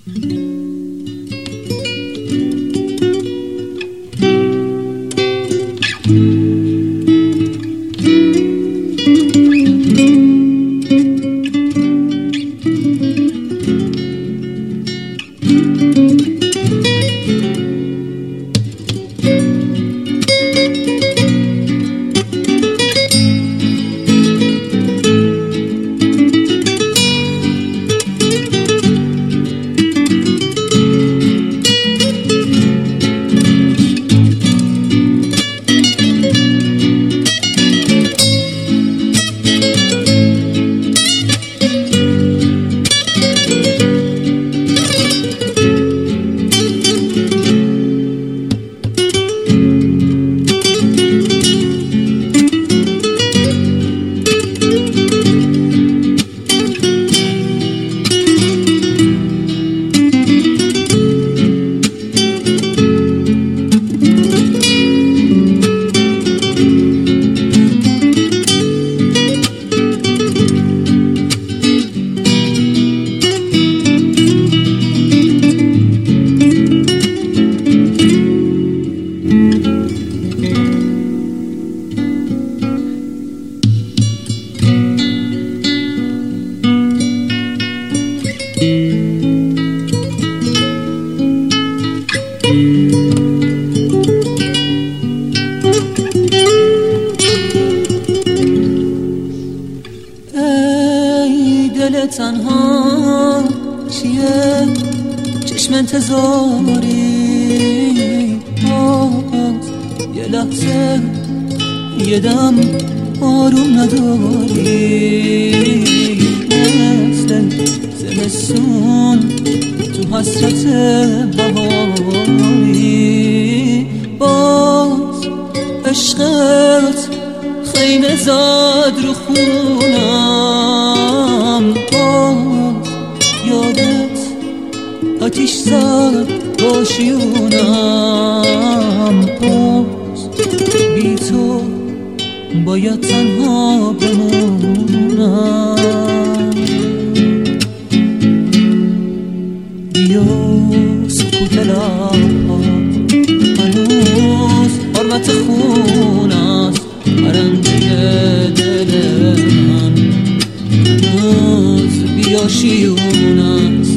ای دل تنها چیه چشم انتظاری، باز یه لحظه یه دم آروم نداری، مثل زمستون تو حسرت بهاری، باز عشقت خیمه زد رو خونم، باز یادت آتیش زد با شیونم، باز بی تو باید تنها بمونم. بیا سکوت لبها هنوز حرمت خون است، پرنده دل من هنوز بیا شیون است.